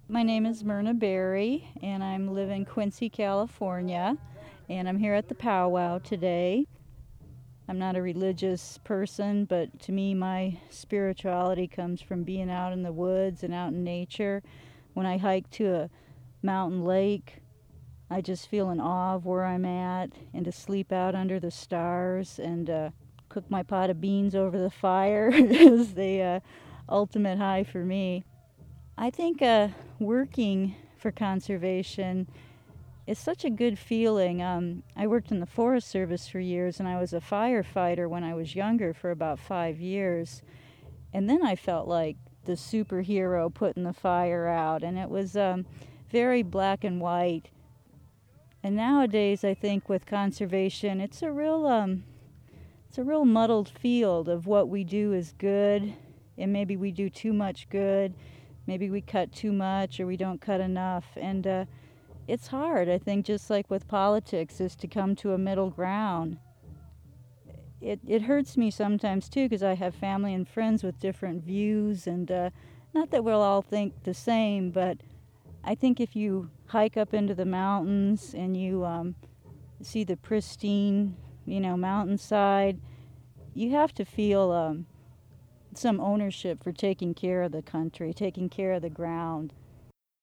My name is Myrna Berry, and I'm live in Quincy, California, and I'm here at the powwow today. I'm not a religious person, but to me, my spirituality comes from being out in the woods and out in nature. When I hike to a mountain lake, I just feel in awe of where I'm at, and to sleep out under the stars and cook my pot of beans over the fire is the ultimate high for me. I think working for conservation is such a good feeling. I worked in the Forest Service for years, and I was a firefighter when I was younger for about 5 years. And then I felt like the superhero putting the fire out, and it was very black and white. And nowadays, I think with conservation, it's a real muddled field of what we do is good, and maybe we do too much good. Maybe we cut too much or we don't cut enough. And it's hard, I think, just like with politics, is to come to a middle ground. It hurts me sometimes, too, because I have family and friends with different views. And not that we'll all think the same, but I think if you hike up into the mountains and you see the pristine, mountainside, you have to feel some ownership for taking care of the country, taking care of the ground.